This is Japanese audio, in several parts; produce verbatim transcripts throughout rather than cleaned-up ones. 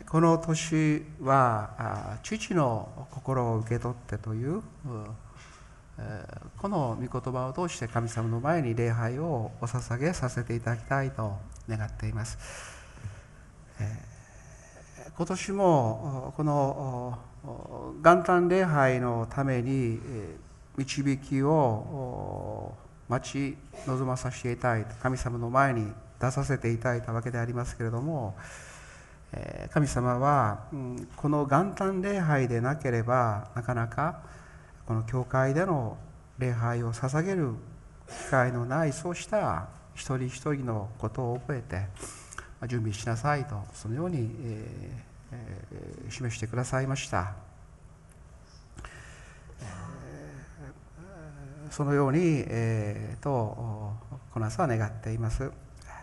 この年は父の心を受け取ってというこの御言葉を通して神様の前に礼拝をお捧げさせていただきたいと願っています。今年もこの元旦礼拝のために導きを待ち望まさせていただいて、神様の前に出させていただいたわけでありますけれども、神様はこの元旦礼拝でなければなかなかこの教会での礼拝を捧げる機会のない、そうした一人一人のことを覚えて準備しなさいと、そのように、えー、示してくださいました。そのように、えー、とこの朝は願っています。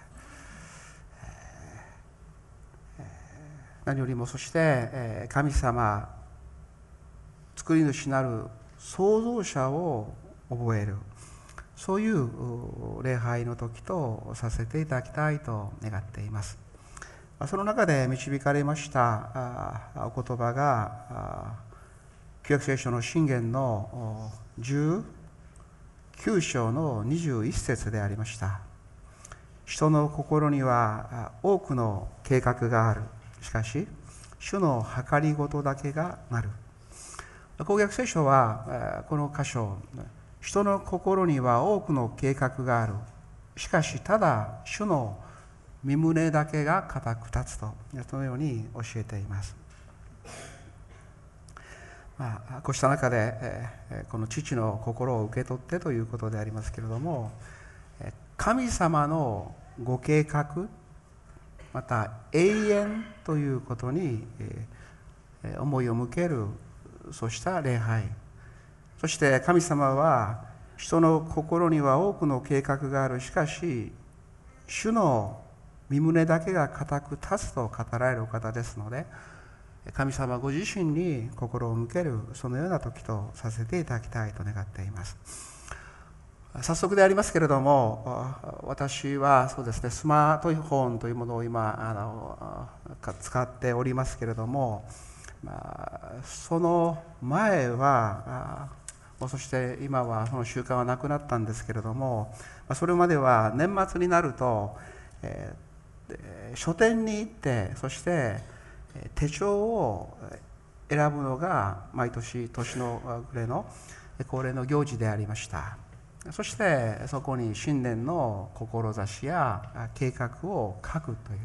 何よりもそして神様、作り主なる創造者を覚える、そういう礼拝の時とさせていただきたいと願っています。その中で導かれましたお言葉が旧約聖書の箴言のじゅうきゅう章のにじゅういち節でありました。人の心には多くの計画がある。しかし、主の計りごとだけがなる。旧約聖書はこの箇所、人の心には多くの計画がある。しかしただ主の御胸だけが固く立つと、そのように教えています。まあ、こうした中でこの父の心を受け取ってということでありますけれども、神様のご計画、また永遠ということに思いを向ける、そうした礼拝。そして神様は人の心には多くの計画がある。しかし主の御胸だけが固く立つと語られるお方ですので、神様ご自身に心を向ける、そのような時とさせていただきたいと願っています。早速でありますけれども、私はそうですね、スマートフォンというものを今あの使っておりますけれども、まあ、その前はそして今はその習慣はなくなったんですけれども、それまでは年末になると、えー、書店に行って、そして手帳を選ぶのが毎年年の暮れの恒例の行事でありました。そしてそこに新年の志や計画を書くという、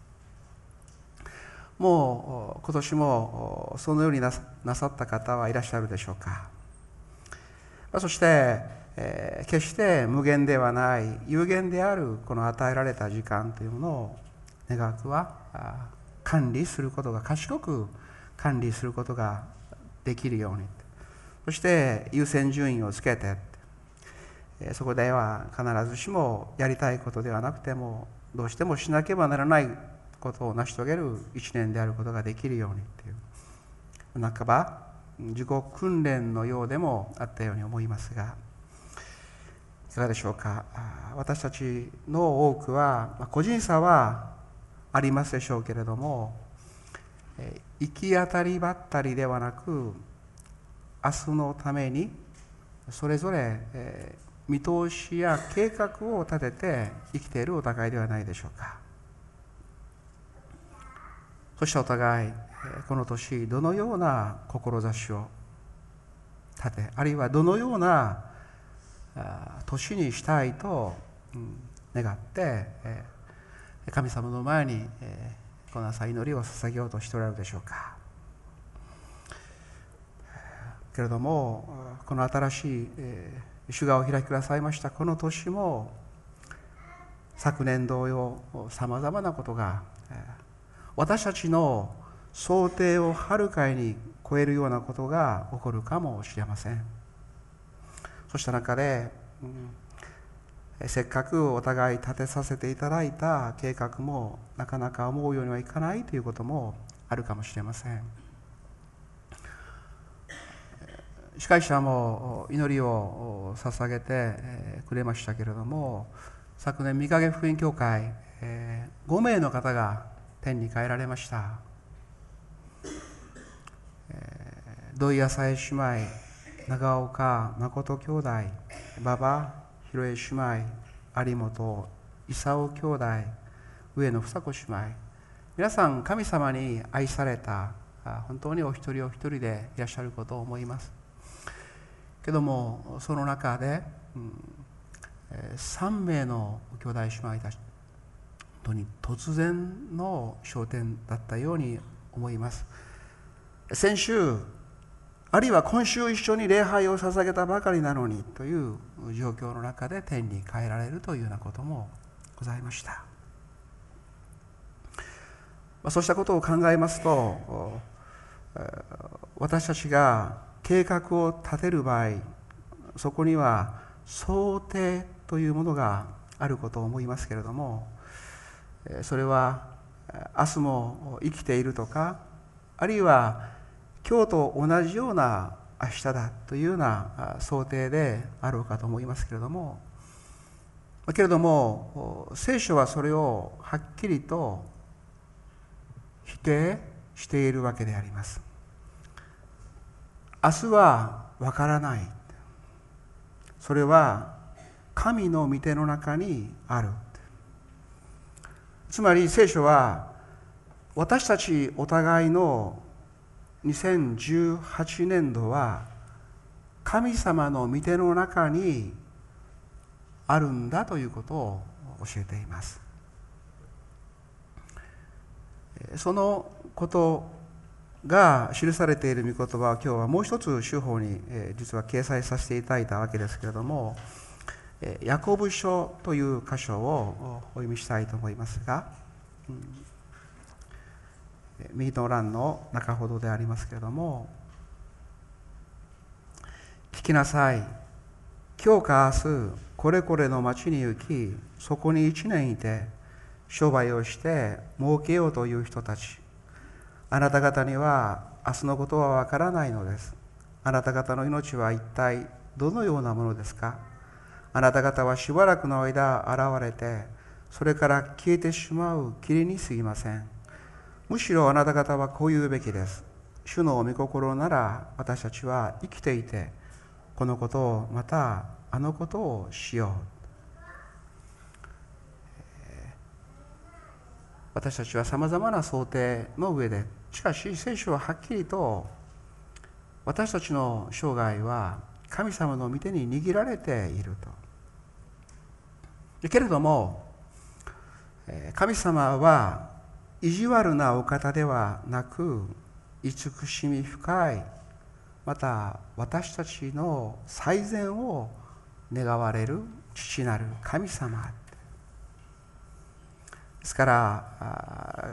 もう今年もそのようになさった方はいらっしゃるでしょうか。そして、えー、決して無限ではない有限であるこの与えられた時間というものを願わくは管理することが、賢く管理することができるように、そして優先順位をつけて、そこでは必ずしもやりたいことではなくてもどうしてもしなければならないことを成し遂げる一年であることができるようにという、半ば自己訓練のようでもあったように思いますが、いかがでしょうか。私たちの多くは個人差はありますでしょうけれども、行き当たりばったりではなく、明日のためにそれぞれ見通しや計画を立てて生きているお互いではないでしょうか。そしてお互いこの年どのような志を立て、あるいはどのような年にしたいと願って神様の前にこの朝祈りを捧げようとしておられるでしょうか。けれどもこの新しい主がお開きくださいましたこの年も、昨年同様さまざまなことが私たちの想定をはるかに超えるようなことが起こるかもしれません。そうした中で、うん、せっかくお互い立てさせていただいた計画もなかなか思うようにはいかないということもあるかもしれません。司会者も祈りを捧げてくれましたけれども、昨年御影福音教会ご名の方が天に帰られました。 土井浅江姉妹、長岡誠兄弟、馬場広江姉妹、有本勲兄弟、上野房子姉妹、皆さん神様に愛された本当にお一人お一人でいらっしゃることを思います。けどもその中で、うん、さんめいの兄弟姉妹たち、本当に突然の昇天だったように思います。先週あるいは今週一緒に礼拝を捧げたばかりなのにという状況の中で天に帰られるというようなこともございました。そうしたことを考えますと、私たちが計画を立てる場合、そこには想定というものがあることを思いますけれども、それは明日も生きているとか、あるいは今日と同じような明日だというような想定であろうかと思いますけれども、けれども聖書はそれをはっきりと否定しているわけであります。明日はわからない。それは神の御手の中にある。つまり聖書は私たちお互いのにせんじゅうはちねんどは神様の御手の中にあるんだということを教えています。そのことが記されている御言葉は今日はもう一つ書法に実は掲載させていただいたわけですけれども、ヤコブ書という箇所をお読みしたいと思いますが、右の欄の中ほどでありますけれども、聞きなさい。今日か明日これこれの町に行き、そこに一年いて商売をして儲けようという人たち、あなた方には明日のことはわからないのです。あなた方の命は一体どのようなものですか。あなた方はしばらくの間現れて、それから消えてしまう霧に過ぎません。むしろあなた方はこう言うべきです。主の御心なら私たちは生きていて、このことをまたあのことをしよう。私たちはさまざまな想定の上で、しかし聖書ははっきりと私たちの生涯は神様の御手に握られていると。けれども神様は意地悪なお方ではなく、慈しみ深い、また私たちの最善を願われる父なる神様ですから、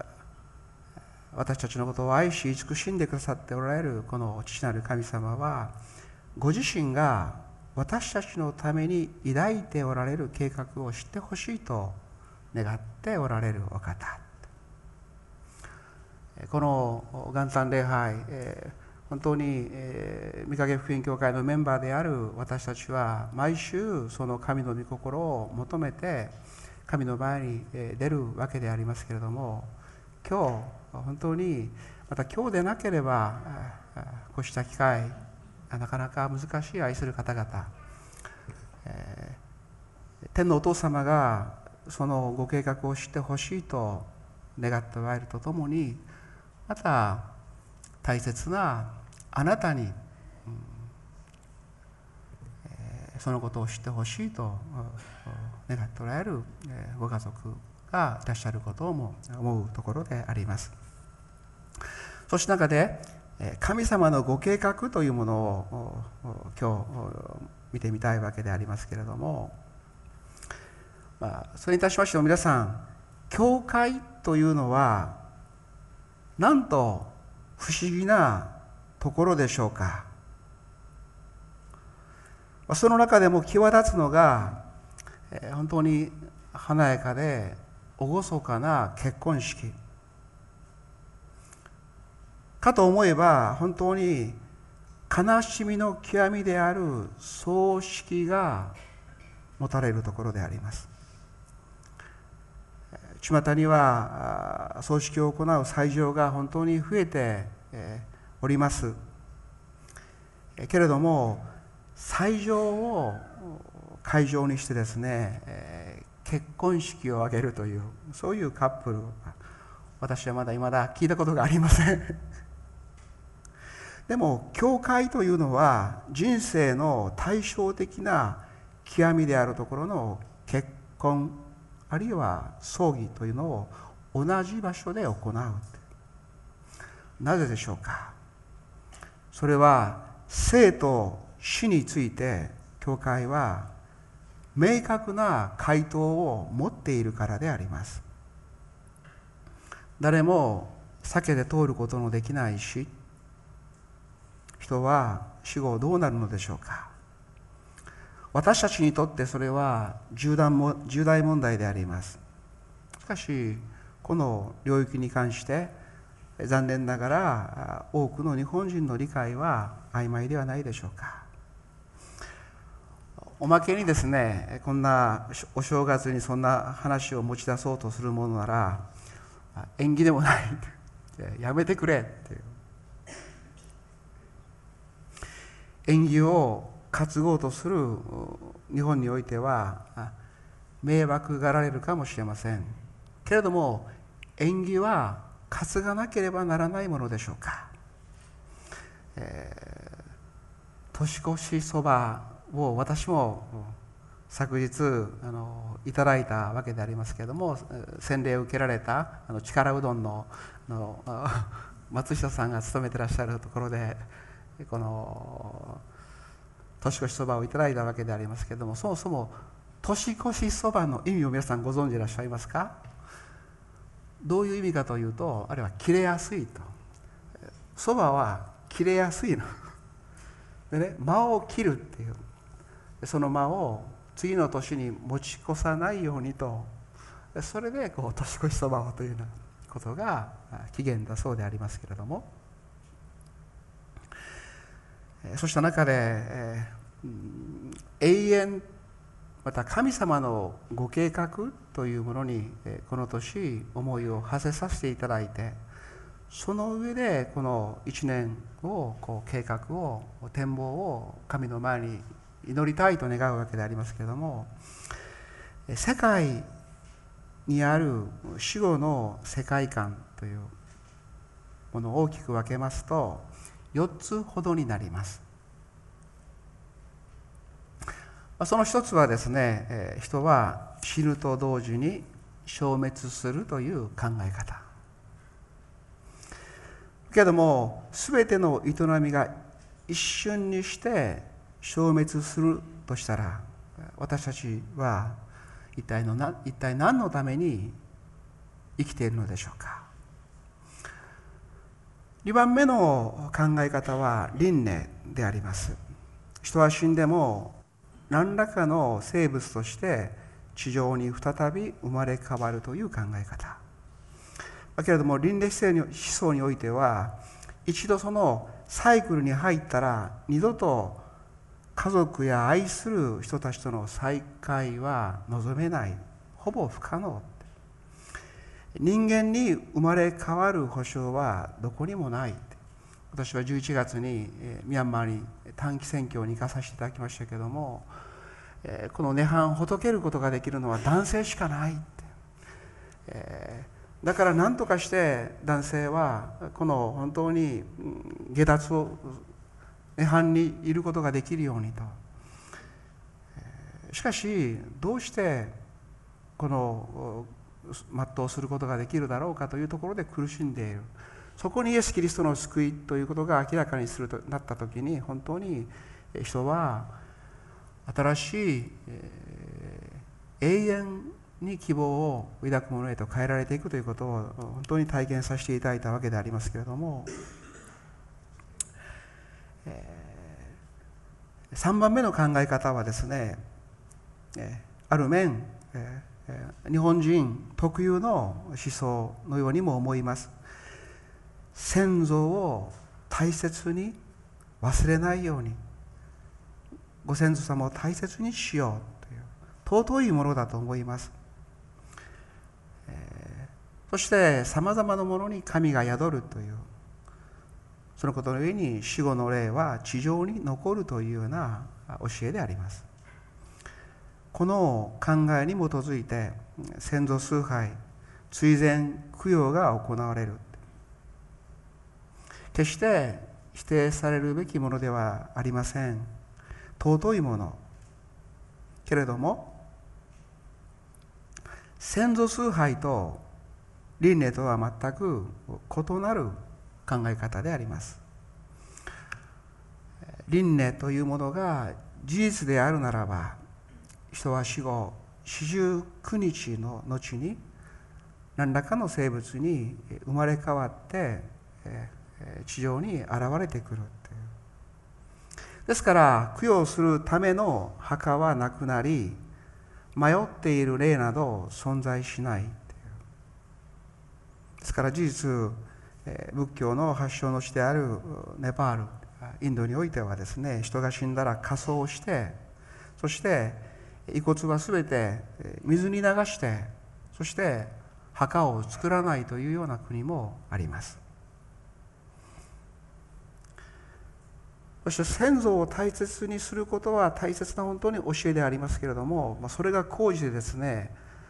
私たちのことを愛し慈しんでくださっておられるこの父なる神様は、ご自身が私たちのために抱いておられる計画を知ってほしいと願っておられるお方。この元旦礼拝、本当に御影福音教会のメンバーである私たちは毎週その神の御心を求めて神の前に出るわけでありますけれども、今日本当にまた今日でなければこうした機会なかなか難しい愛する方々、えー、天のお父様がそのご計画を知ってほしいと願っておられるとともに、また大切なあなたに、うんえー、そのことを知ってほしいと願っておられるご家族がいらっしゃることをも思うところであります。そして中で神様のご計画というものを今日見てみたいわけでありますけれども、まあ、それに対しましても皆さん、教会というのはなんと不思議なところでしょうか。その中でも際立つのが本当に華やかで厳かな結婚式かと思えば、本当に悲しみの極みである葬式が持たれるところであります。巷には葬式を行う斎場が本当に増えております。 けれども斎場を会場にしてですね、えー、結婚式を挙げるというそういうカップル、私はまだ未だ聞いたことがありませんでも教会というのは人生の対照的な極みであるところの結婚あるいは葬儀というのを同じ場所で行う。なぜでしょうか。それは生と死について教会は明確な回答を持っているからであります。誰も避けて通ることのできない死、人は死後どうなるのでしょうか。私たちにとってそれは重大も重大問題であります。しかしこの領域に関して残念ながら多くの日本人の理解は曖昧ではないでしょうか。おまけにですね、こんなお正月にそんな話を持ち出そうとするものなら縁起でもないやめてくれっていう、縁起を担ごうとする日本においては迷惑がられるかもしれませんけれども、縁起は担がなければならないものでしょうか。えー、年越しそばを私も昨日あのいただいたわけでありますけれども、洗礼を受けられたあの力うどん の, の松下さんが勤めてらっしゃるところでこの年越しそばをいただいたわけでありますけれども、そもそも年越しそばの意味を皆さんご存知いらっしゃいますか。どういう意味かというと、あれは切れやすいと。そばは切れやすいのでね、間を切るっていう、その間を次の年に持ち越さないようにと、それでこう年越しそばをというようなことが起源だそうでありますけれども、そうした中で、えー、永遠また神様のご計画というものにこの年思いを馳せさせていただいて、その上でこの一年をこう計画を展望を神の前に祈りたいと願うわけでありますけれども、世界にある死後の世界観というものを大きく分けますとよっつほどになります。その一つはですね、人は死ぬと同時に消滅するという考え方。けれども全ての営みが一瞬にして消滅するとしたら、私たちは一体のな一体何のために生きているのでしょうか。にばんめの考え方は輪廻であります。人は死んでも何らかの生物として地上に再び生まれ変わるという考え方。だけれども輪廻思想においては、一度そのサイクルに入ったら二度と家族や愛する人たちとの再会は望めない、ほぼ不可能。人間に生まれ変わる保証はどこにもない。私はじゅういちがつにミャンマーに短期宣教に行かさせていただきましたけれども、この涅槃をほどけることができるのは男性しかないって。だから何とかして男性はこの本当に下脱を涅槃にいることができるようにと。しかしどうしてこの全うすることができるだろうかというところで苦しんでいる。そこにイエス・キリストの救いということが明らかにするとなったときに、本当に人は新しい、えー、永遠に希望を抱くものへと変えられていくということを本当に体験させていただいたわけでありますけれども、えー、さんばんめの考え方はですね、えー、ある面、えー、日本人特有の思想のようにも思います。先祖を大切に忘れないように、ご先祖様を大切にしようという尊いものだと思います。えー、そしてさまざまなものに神が宿るという、 そのことの上に死後の霊は地上に残るというような教えであります。この考えに基づいて先祖崇拝、追善供養が行われる。決して否定されるべきものではありません。尊いもの。けれども、先祖崇拝と輪廻とは全く異なる考え方であります。輪廻というものが事実であるならば、人は死後四十九日の後に何らかの生物に生まれ変わって地上に現れてくるという。ですから供養するための墓はなくなり、迷っている霊など存在しないという。ですから事実、仏教の発祥の地であるネパール、インドにおいてはですね、人が死んだら火葬して、そして遺骨はすべて水に流して、そして墓を作らないというような国もあります。そして先祖を大切にすることは大切な本当に教えでありますけれども、それが高じてですね、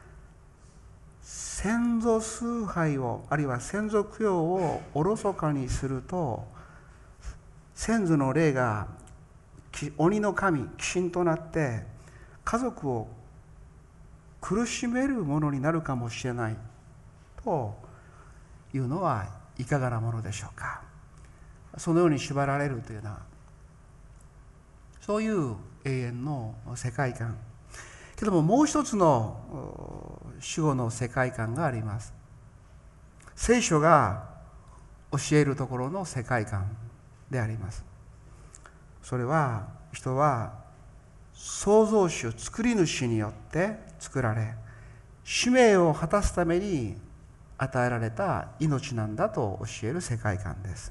先祖崇拝をあるいは先祖供養をおろそかにすると、先祖の霊が鬼の神、鬼神となって家族を苦しめるものになるかもしれないというのはいかがなものでしょうか。そのように縛られるというのは、そういう永遠の世界観。けどももう一つの死後の世界観があります。聖書が教えるところの世界観であります。それは、人は創造主、作り主によって作られ、使命を果たすために与えられた命なんだと教える世界観です。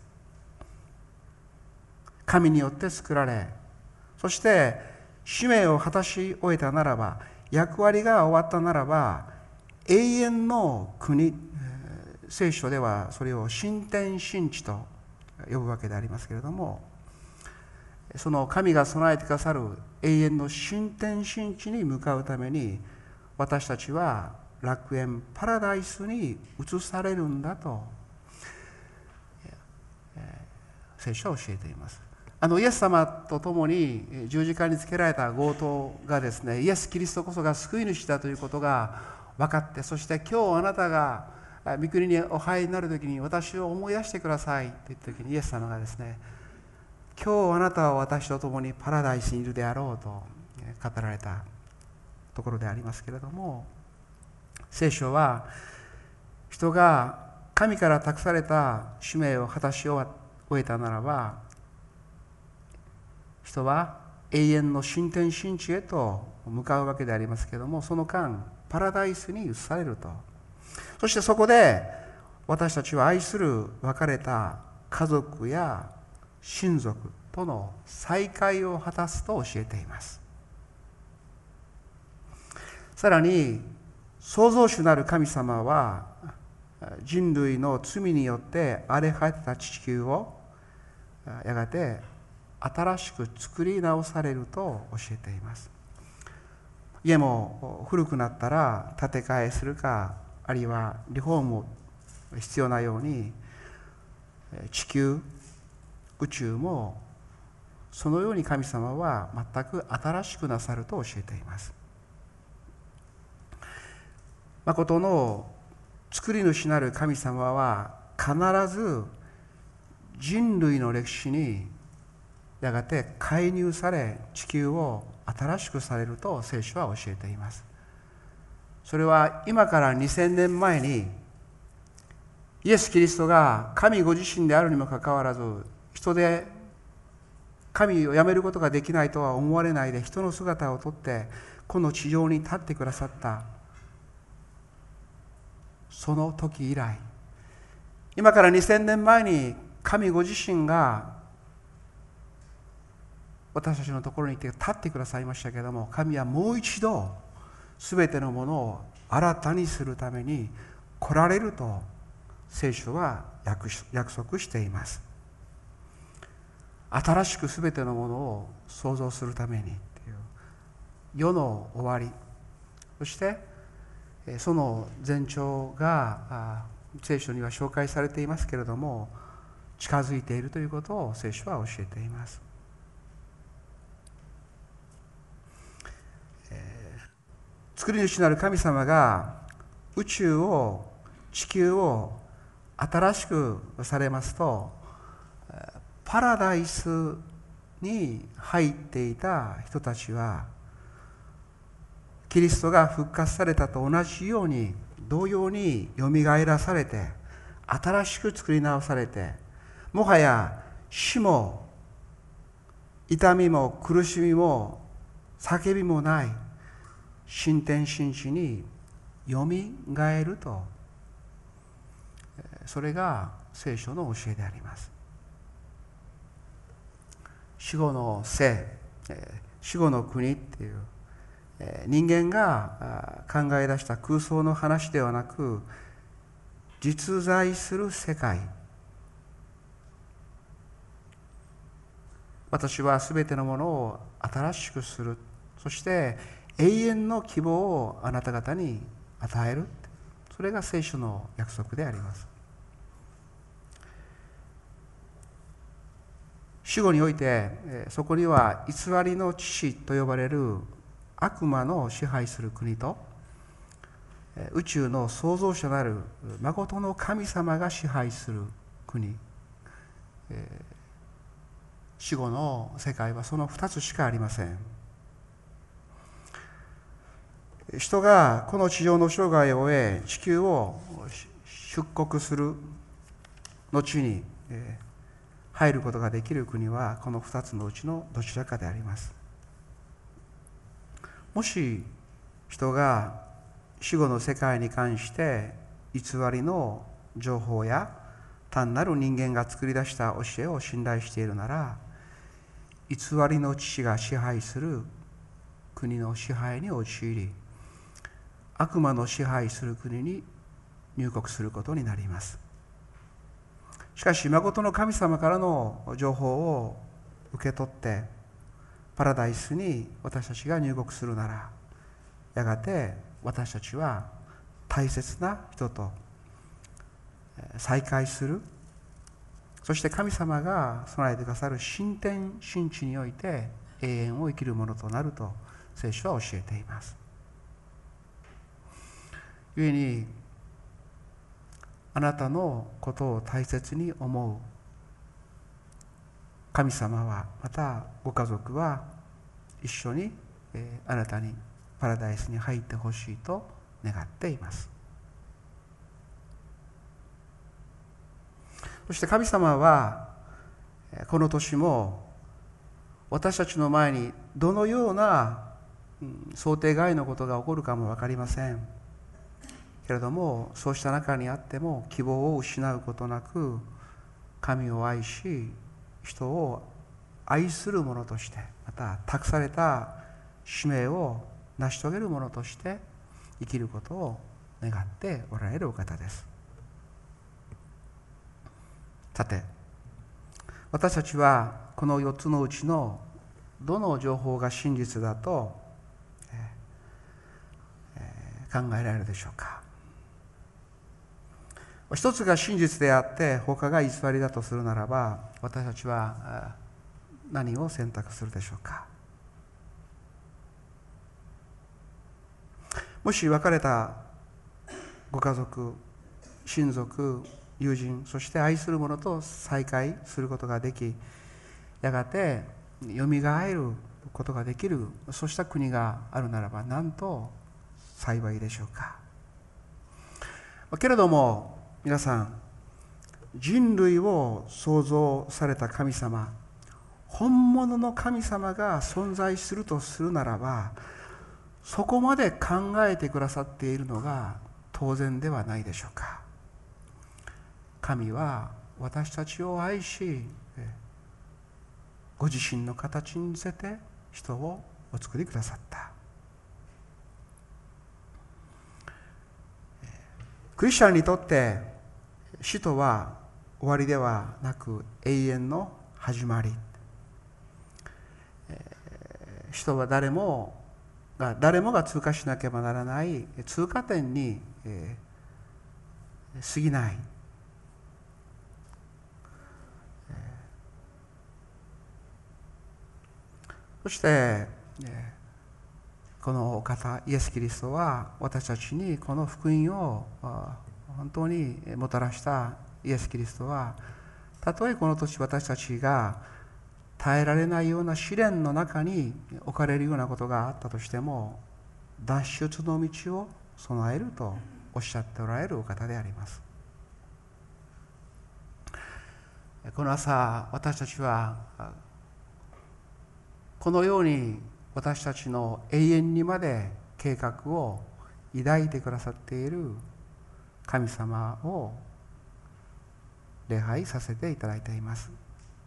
神によって作られ、そして使命を果たし終えたならば、役割が終わったならば、永遠の国、聖書ではそれを新天新地と呼ぶわけでありますけれども、その神が備えてくださる永遠の新天新地に向かうために、私たちは楽園パラダイスに移されるんだと聖書は教えています。あのイエス様と共に十字架につけられた強盗がですね、イエス・キリストこそが救い主だということが分かって、そして今日あなたが御国にお入りになるときに私を思い出してくださいと言ったときに、イエス様がですね、今日あなたは私と共にパラダイスにいるであろうと語られたところでありますけれども、聖書は人が神から託された使命を果たし終えたならば、人は永遠の新天新地へと向かうわけでありますけれども、その間パラダイスに移されると。そしてそこで私たちは愛する別れた家族や親族との再会を果たすと教えています。さらに創造主なる神様は、人類の罪によって荒れ果てた地球をやがて新しく作り直されると教えています。家も古くなったら建て替えするか、あるいはリフォーム必要なように、地球、宇宙もそのように神様は全く新しくなさると教えています。まことの作り主なる神様は必ず人類の歴史にやがて介入され、地球を新しくされると聖書は教えています。それは今からにせんねんまえにイエス・キリストが神ご自身であるにもかかわらず、人で神をやめることができないとは思われないで人の姿をとってこの地上に立ってくださった、その時以来、今からにせんねんまえに神ご自身が私たちのところに来て立ってくださいましたけれども、神はもう一度すべてのものを新たにするために来られると聖書は約束しています。 新しくすべてのものを創造するためにっていう世の終わり、そしてその前兆が聖書には紹介されていますけれども、近づいているということを聖書は教えています。作り主なる神様が宇宙を、地球を新しくされますと、パラダイスに入っていた人たちはキリストが復活されたと同じように同様によみがえらされて、新しく作り直されて、もはや死も痛みも苦しみも叫びもない新天新地によみがえると、それが聖書の教えであります。死後の生、死後の国っていう人間が考え出した空想の話ではなく、実在する世界。私はすべてのものを新しくする、そして永遠の希望をあなた方に与える、それが聖書の約束であります。死後において、そこには偽りの父と呼ばれる悪魔の支配する国と、宇宙の創造者なる真の神様が支配する国、死後の世界はその二つしかありません。人がこの地上の生涯を終え、地球を出国する後に入ることができる国はこの二つのうちのどちらかであります。もし人が死後の世界に関して偽りの情報や単なる人間が作り出した教えを信頼しているなら、偽りの父が支配する国の支配に陥り、悪魔の支配する国に入国することになります。しかし真の神様からの情報を受け取ってパラダイスに私たちが入国するなら、やがて私たちは大切な人と再会する、そして神様が備えてくださる新天新地において永遠を生きるものとなると聖書は教えています。故にあなたのことを大切に思う神様は、またご家族は一緒にあなたにパラダイスに入ってほしいと願っています。そして神様はこの年も私たちの前にどのような想定外のことが起こるかも分かりませんけれども、そうした中にあっても希望を失うことなく、神を愛し人を愛する者として、また託された使命を成し遂げる者として生きることを願っておられるお方です。さて、私たちはこのよっつのうちのどの情報が真実だと考えられるでしょうか。一つが真実であって他が偽りだとするならば、私たちは何を選択するでしょうか。もし別れたご家族、親族、友人、そして愛する者と再会することができ、やがてよみがえることができる、そうした国があるならばなんと幸いでしょうか。けれども皆さん、人類を創造された神様、本物の神様が存在するとするならば、そこまで考えてくださっているのが当然ではないでしょうか。神は私たちを愛し、ご自身の形に似せて人をお作りくださった。クリスチャンにとって死とは終わりではなく永遠の始まり、 人は誰もが誰もが通過しなければならない通過点に、えー、過ぎない、えー、そして、えー、このお方イエス・キリストは私たちにこの福音を本当にもたらしたイエス・キリストは、たとえこの年私たちが耐えられないような試練の中に置かれるようなことがあったとしても、脱出の道を備えるとおっしゃっておられるお方であります。この朝、私たちはこのように私たちの永遠にまで計画を抱いてくださっている神様を礼拝させていただいています。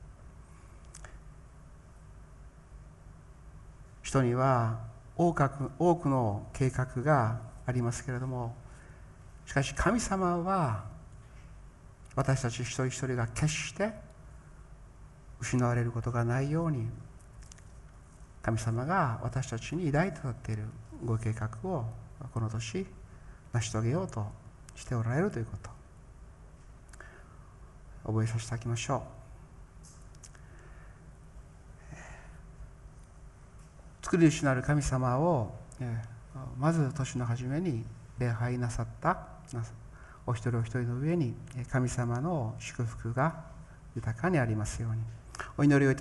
人には多く、多くの計画がありますけれども、しかし神様は私たち一人一人が決して失われることがないように、神様が私たちに抱いてくださっているご計画をこの年成し遂げようとしておられるということ、覚えさせていただきましょう。作り主なる神様をまず年の初めに礼拝なさったお一人お一人の上に神様の祝福が豊かにありますようにお祈りをいたします。